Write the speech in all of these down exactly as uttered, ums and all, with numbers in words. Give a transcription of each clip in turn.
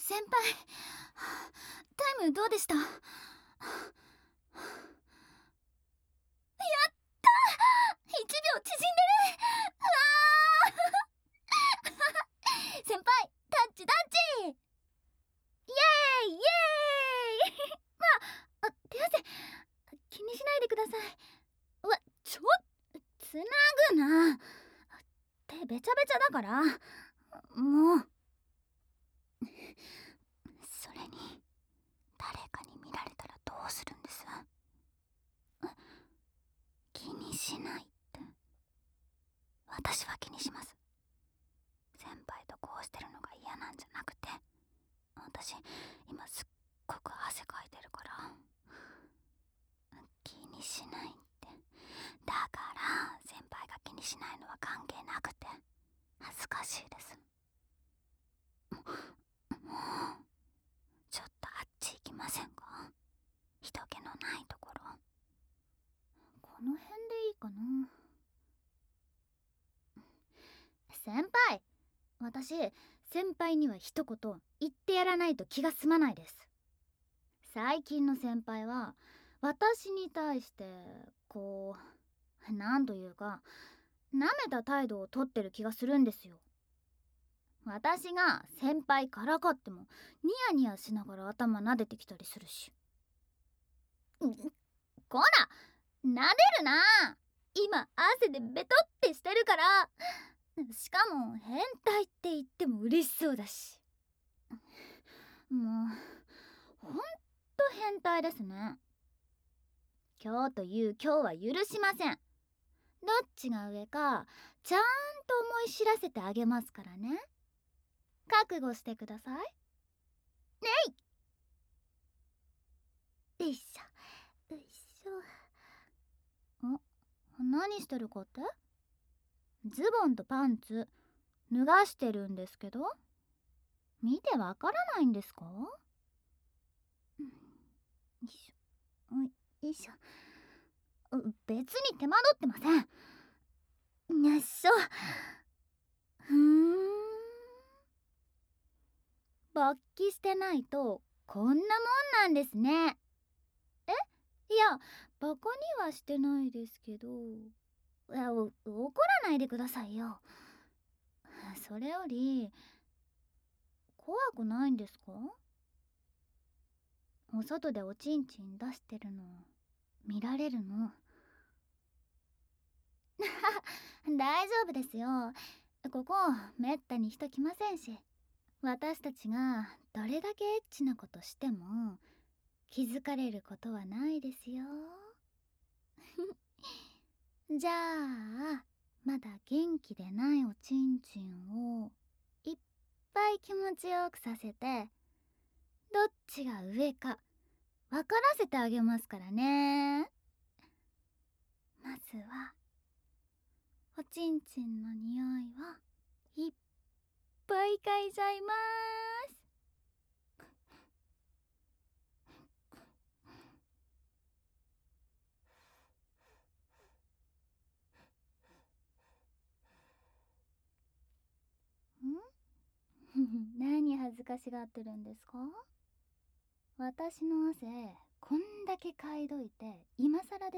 先輩、タイムどうでした？やったー！ いち 秒縮んでる。うわー先輩、タッチタッチ。イエーイイエーイまあ、あ、手汗気にしないでください。うわ、ちょっつなぐな。手べちゃべちゃだから。もう。それに誰かに見られたらどうするんです？気にしないって。私は気にします。先輩とこうしてるのが嫌なんじゃなくて、私今すっごく汗かいてるから。気にしないって。だから先輩が気にしないのは関係なくて恥ずかしいです。もうちょっとあっち行きませんか？人気のないところ。この辺でいいかな。先輩、私先輩には一言言ってやらないと気が済まないです。最近の先輩は私に対してこうなんというか舐めた態度をとってる気がするんですよ。私が先輩からかってもニヤニヤしながら頭撫でてきたりするし。こら撫でるな。今汗でベトってしてるから。しかも変態って言っても嬉しそうだし。もうほんと変態ですね。今日という今日は許しません。どっちが上かちゃんと思い知らせてあげますからね。覚悟してください。ねい。よいしょよいしょ。ん？何してるかって？ズボンとパンツ脱がしてるんですけど、見てわからないんですか？よいしょよいしょ。別に手間取ってません。よいしょ。ふーん。勃起してないとこんなもんなんですね。え？いや、バカにはしてないですけど。いや、お怒らないでくださいよ。それより怖くないんですか？お外でおちんちん出してるの見られるの。大丈夫ですよ。ここめったに人来ませんし、私たちがどれだけエッチなことしても気づかれることはないですよ。じゃあまだ元気でないおちんちんをいっぱい気持ちよくさせて、どっちが上か分からせてあげますからね。まずはおちんちんの匂いをいっぱい嗅いじゃいます。ん何恥ずかしがってるんですか？私の汗こんだけ嗅いどいて今さらです。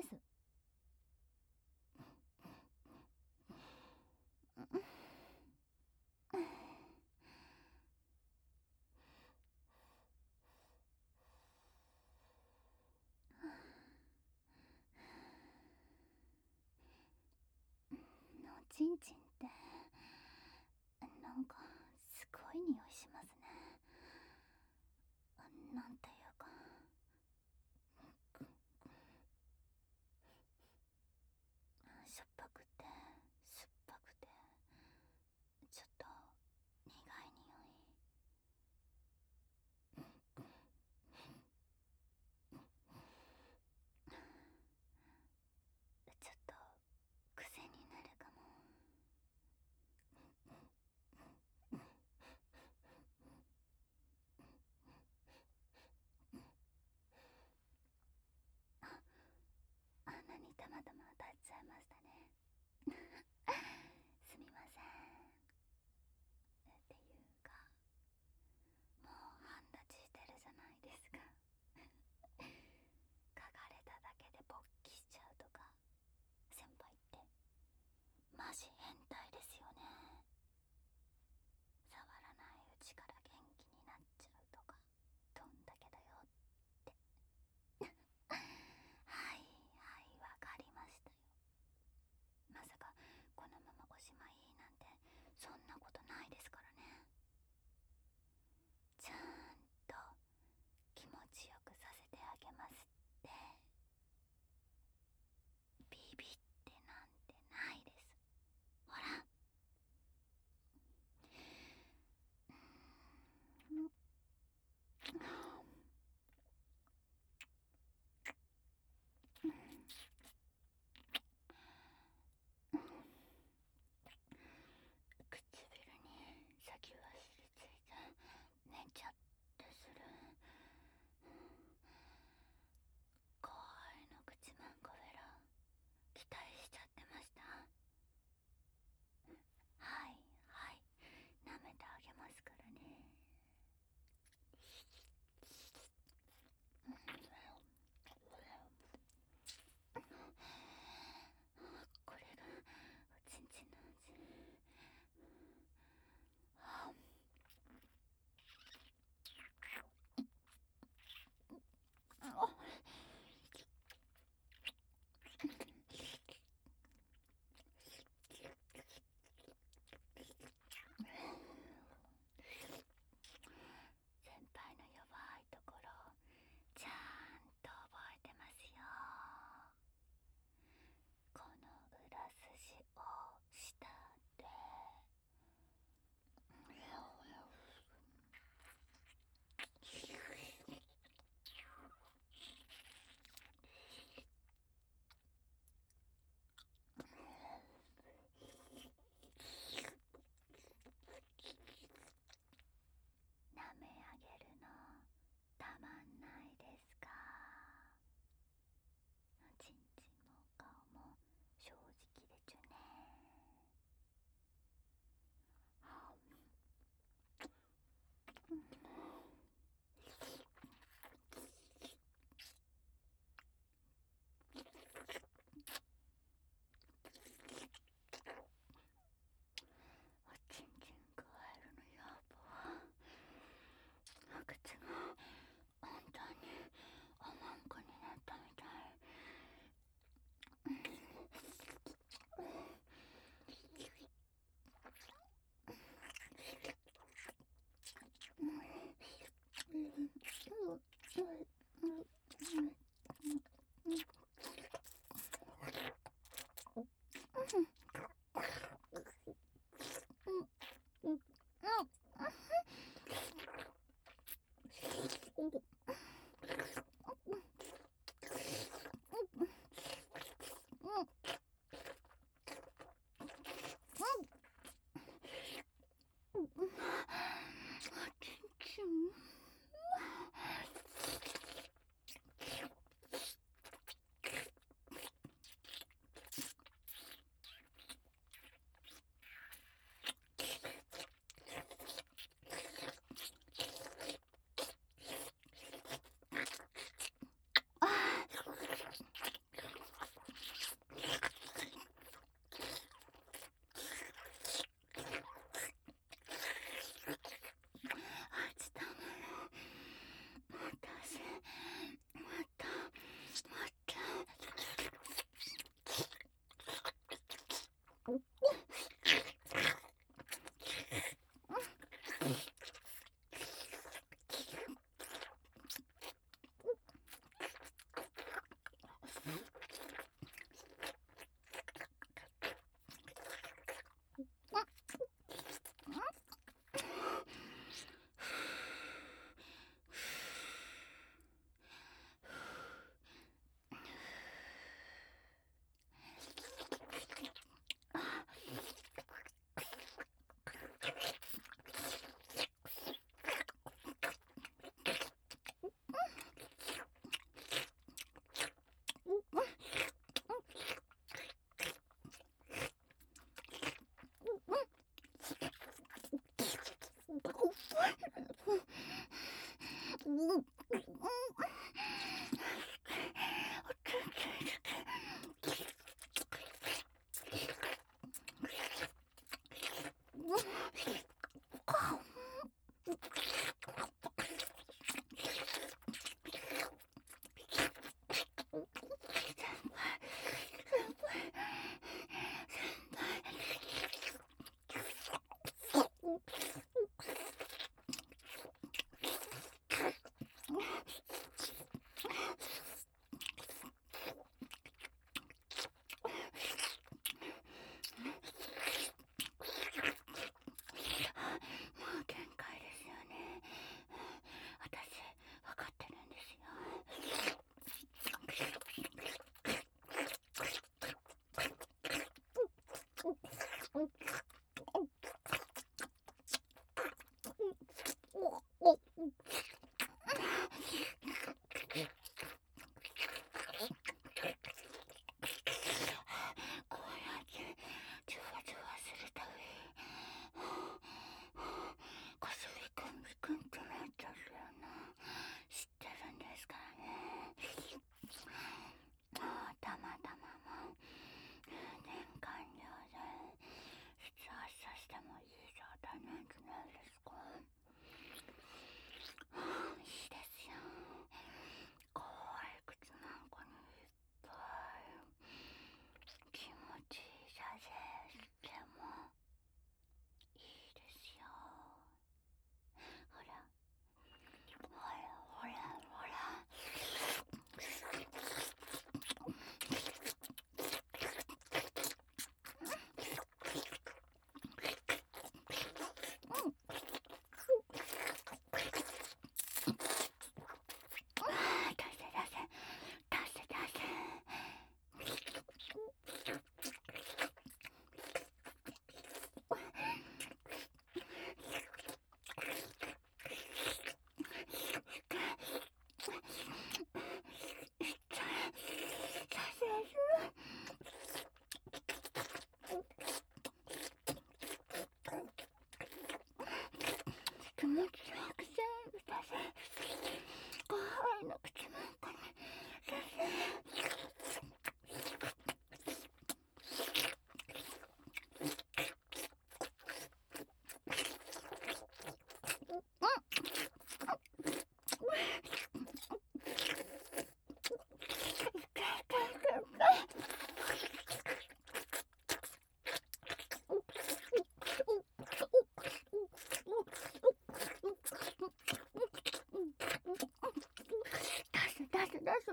おちんちんってなんかすごい匂いしますね。なんていうかしょっぱくて酸っぱくてちょっと苦い匂い。ちょっと癖になるかも。 しまいなんてそんなことないですからね。ちゃんと気持ちよくさせてあげますって。ビビってなんてないです。ほら。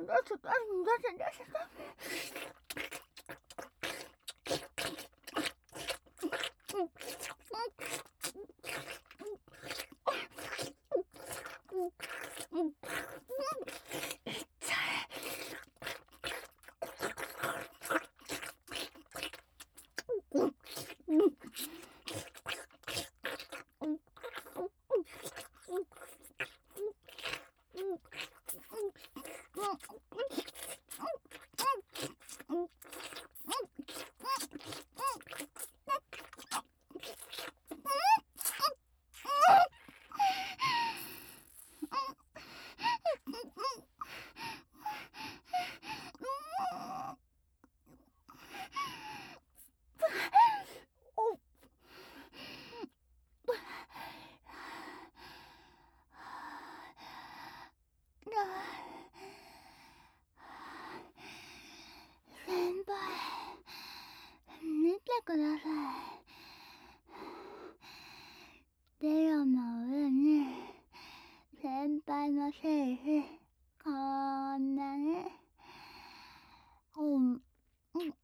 ください。ベロの上に先輩のセリフこんなにうんうんうん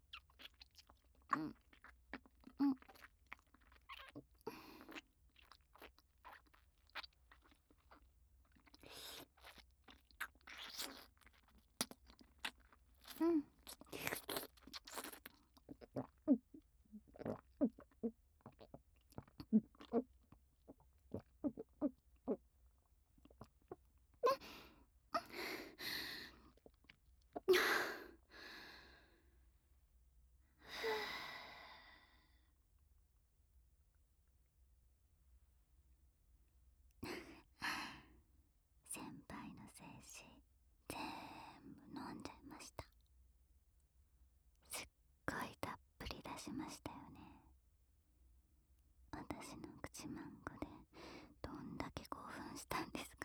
うんうん先輩の精子全部飲んじゃいました。すっごいたっぷり出しましたよね。私の口マンゴでどんだけ興奮したんですか。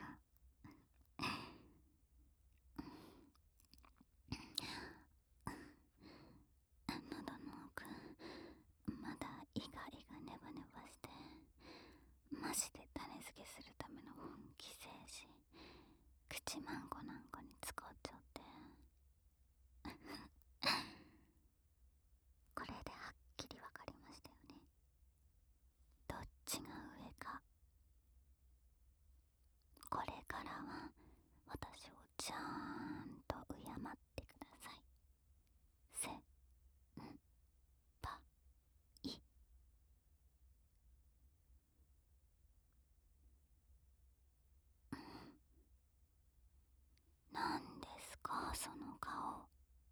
喉の奥まだイガイガネバネバしてマジで種付けするための本気精子口マンゴなんかに使っちゃってこれではっきりわかりましたよね。どっちが上か。これからは私をちゃんと敬ってください。せんぱい。なんですかその顔。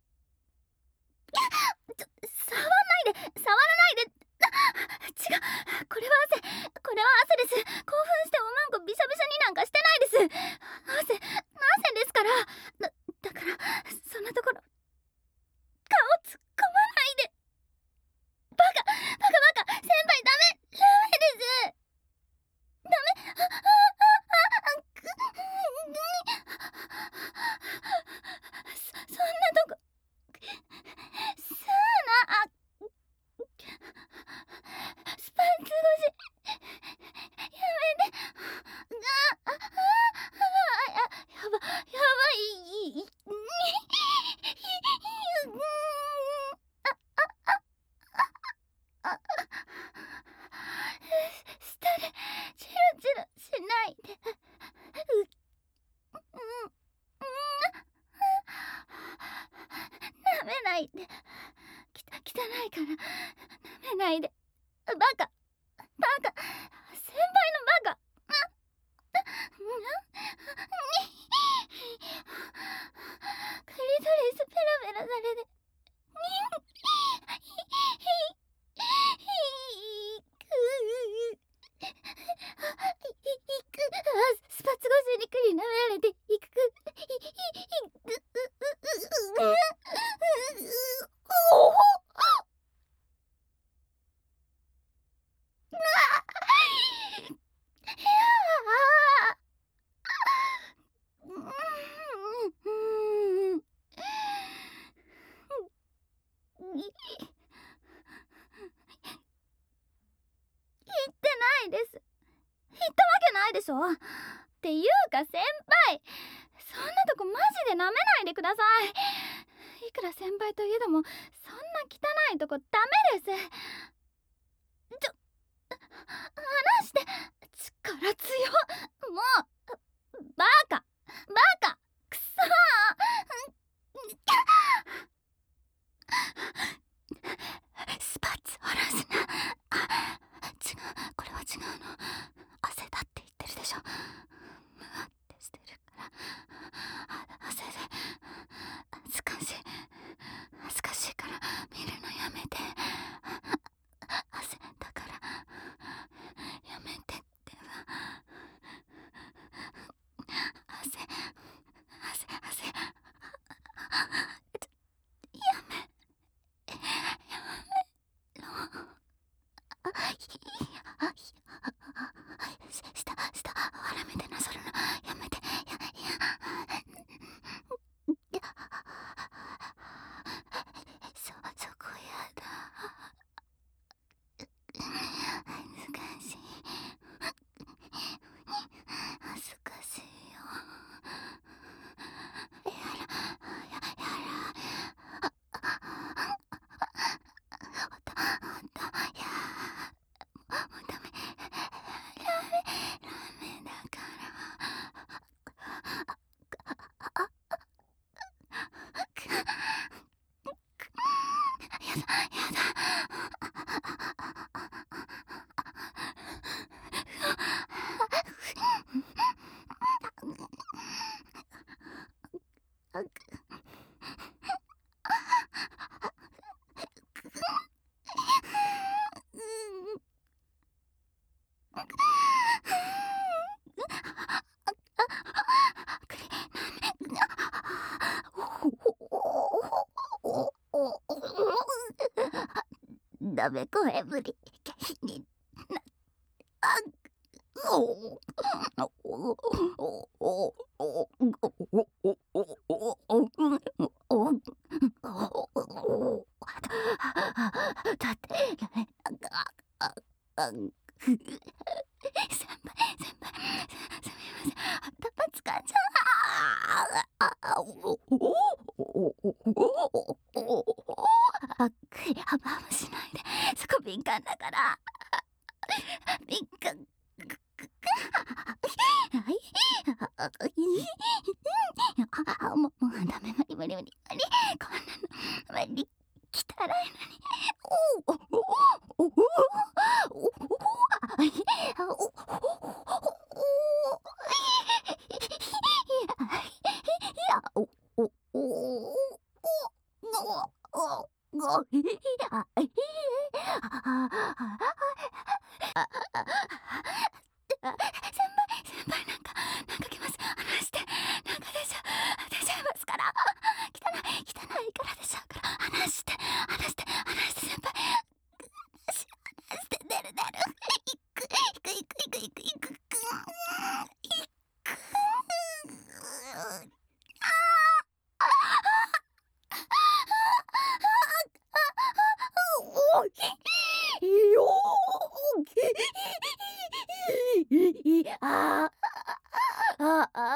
ちょ触らないで触らないで違う、これは汗これは汗です。興奮しておまんこびしゃびしゃになんかしてないです。汗汗ですから。だだからそんなところ顔突っ込まないで。バカバカバカ先輩ダメダメですダメ。ああああくそそんなとこすーなあスパイス越しやめてああああやばやばいいいああしたれチロチロしないでううん舐めないできた汚いから舐めないでバカバカ先輩のバカクリトリスペラペラされてスパツ越しにクリ舐められていく言ってないです。言ったわけないでしょ。っていうか先輩そんなとこマジで舐めないでください。いくら先輩といえどもそんな汚いとこダメです。ちょ離して。力強っ。もうバカバカくそー。スパッツ下ろすな。あ、違う、これは違うの。汗だって言ってるでしょ。むわってしてるから汗で恥ずかしい恥ずかしいから見るのやめて。汗だからやめてってば。汗汗汗やめやめろ。下下笑めてなさるのやめて。ややそそこやだ。恥ずかしい恥ずかしいよ。やらややらほんとほんとやもうダメダメダメだからやだやだ。ダメ声ぶりになあおおおおだってなんか先輩先輩すみません頭つかんじゃあおあっくりハムハムしないで。そこ敏感だから敏感はいもうもうダメ無理無理無理無理こんなの無理汚いのにおおおおお先輩なんかなんか来ます。離してなんか出ちゃう出ちゃいますから。汚い汚いから出ちゃうから離して離して離して先輩離し離して出る出るいくいくいくいくいくいくいくあああ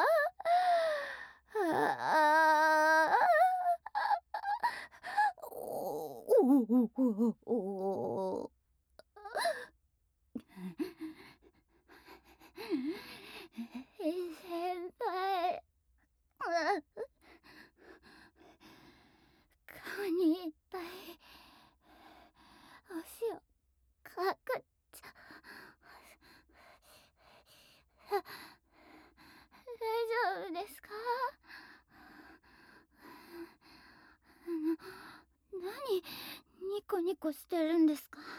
先輩顔にいっぱいお塩かかっちゃ大丈夫ですか？何ニコニコしてるんですか？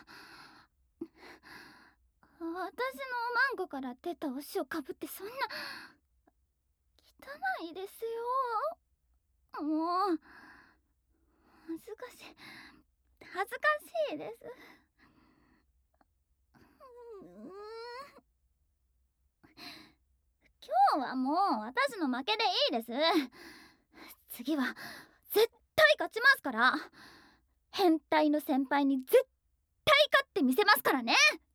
私のおまんこから出たお塩かぶってそんな汚いですよ。もう恥ずかしい恥ずかしいです。今日はもう私の負けでいいです。次は絶対勝ちますから。変態の先輩に絶対勝ってみせますからね。